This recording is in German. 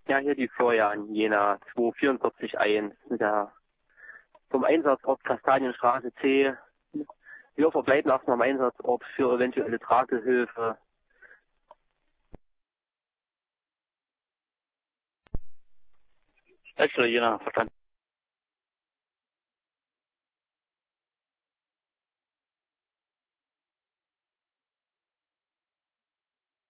Ja, hier die Florian, Jena 2441, vom Einsatzort Kastanienstraße C. Wir verbleiben erstmal am Einsatzort für eventuelle Tragehilfe. Extra Jena, verstanden.